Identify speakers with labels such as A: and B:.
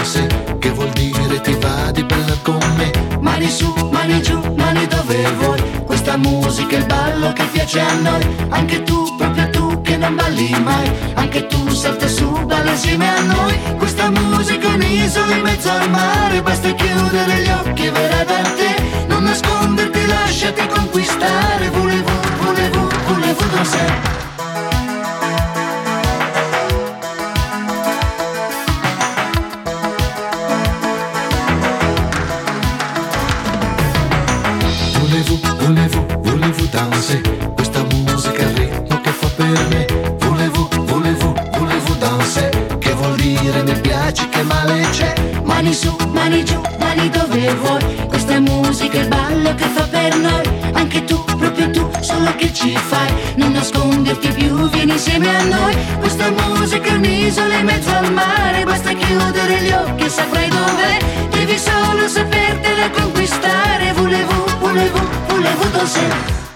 A: danser, che vuol dire ti va di ballare con me. Mani su, mani giù, mani dove vuoi, questa musica è il ballo che piace a noi. Anche tu, proprio tu che non balli mai, anche tu salta su, balla insieme a noi. Questa musica è un'isola in mezzo al mare, basta chiudere gli occhi e verrà da te. Non nasconderti, lasciati conquistare, volevo danser. Volevo danser, questa musica è il ritmo che fa per me. Volevo danser, che vuol dire mi piaci, che male c'è. Mani su, mani giù, mani dove vuoi, questa musica è il ballo che fa per noi. Anche tu, proprio tu, solo che ci fai, non nasconderti più, vieni insieme a noi. Questa musica è un'isola in mezzo al mare, basta chiudere gli occhi e saprai dov'è. Devi solo sapertela conquistare, volevo danser.